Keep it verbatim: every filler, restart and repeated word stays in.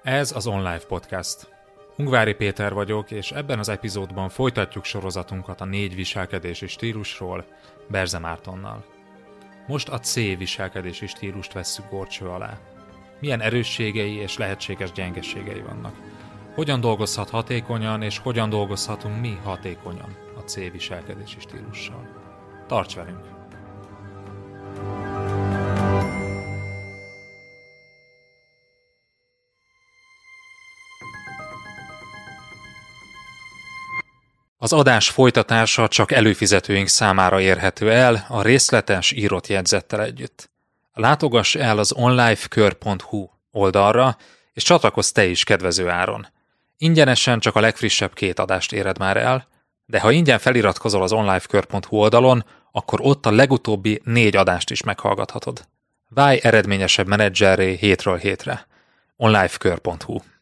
Ez az OnLive Podcast. Ungvári Péter vagyok, és ebben az epizódban folytatjuk sorozatunkat a négy viselkedési stílusról Berze Mártonnal. Most a C viselkedési stílust vesszük górcső alá. Milyen erősségei és lehetséges gyengeségei vannak. Hogyan dolgozhat hatékonyan, és hogyan dolgozhatunk mi hatékonyan a C viselkedési stílussal. Tarts velünk! Az adás folytatása csak előfizetőink számára érhető el a részletes írott jegyzettel együtt. Látogass el az onlifekör pont hu oldalra, és csatlakozz te is kedvező áron. Ingyenesen csak a legfrissebb két adást éred már el, de ha ingyen feliratkozol az onlifekör pont hu oldalon, akkor ott a legutóbbi négy adást is meghallgathatod. Válj eredményesebb menedzserré hétről hétre. onlifekör pont hu